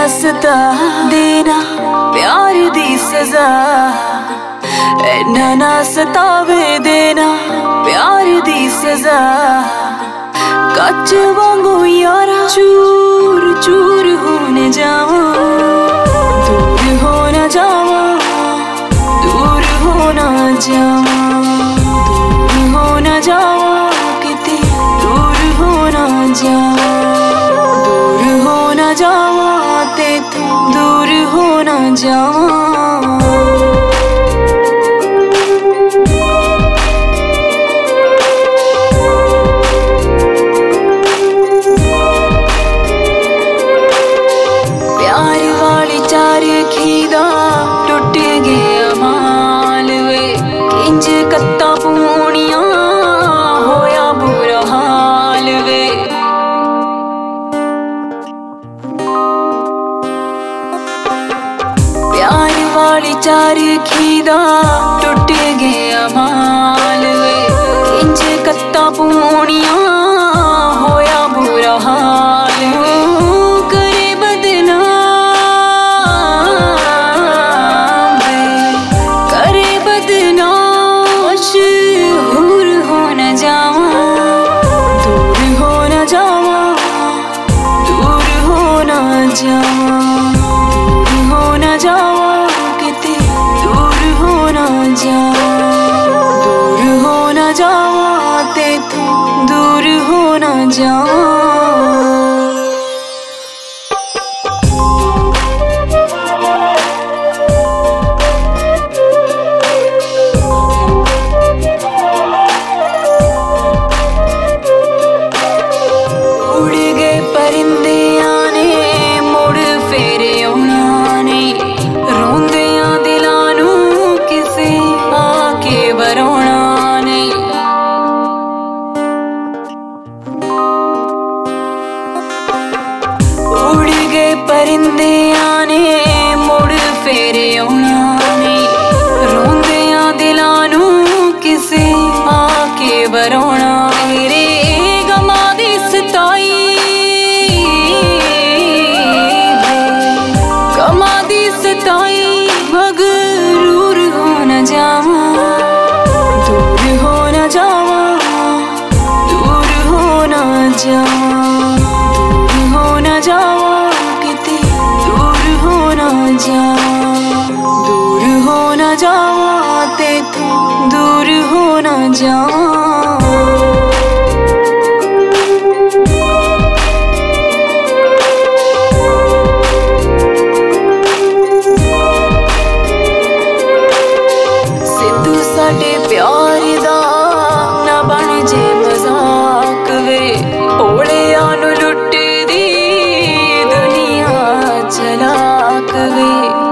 दसदा देना प्यार दी सजा, इन्ना ना सतावे देना प्यार दी सजा। कच्च वांगू यारा चूर चूर होने जावा, दूर होना जावा, दूर होना जावा, दूर होना जावा, किते दूर होना जावा, दूर होना जावा, ते तू दूर होना जावा। खीदा टुट गया माल वे, किंज कत्ता पूनिया होया बुरा हाल वे। प्यार वाली चार खीदा टुट गया माल वे, किंज कत्ता पूनिया होया बुरा हाल वे। दूर होना जावा, किते दूर होना जावा, दूर होना जावा, ते तू दूर होना जावा। उड़ गए परिंदे परिंदे आने मुड़ फेरे आना नहीं, रोंदिया दिलां नू किसे आके वरोना। मेरे गमा दी सताई, गमा दी सताई, मगरूर होना जावा, दूर होना जावा, दूर होना जावा, दूर होना जावा, दूर होना जावा, ते तू दूर होना जावा। सिद्धू साडे प्यार दा ना बन जे मजाक वे, भोलिया नू लुट दी दुनिया चलाक वे।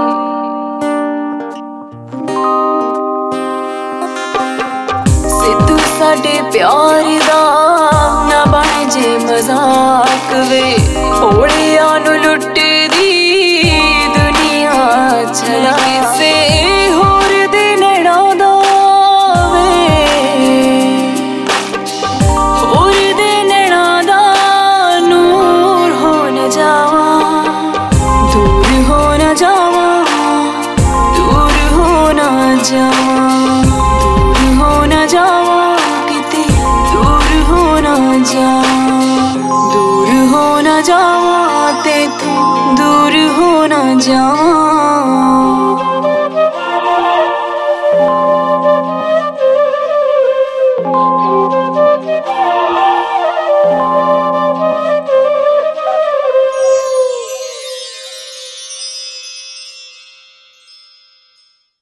सिद्धू साडे प्यार दा ना बन जे मजाक वे, भोलिया नू लुट दी दुनिया चला। किसे होर दे नैना दा वे, होर दे नैना दा नूर होना जावा, दूर होना जावा, दूर होना जावा, दूर होना जावा, किते दूर होना जावा, दूर होना जावा, ते तू दूर होना जावा।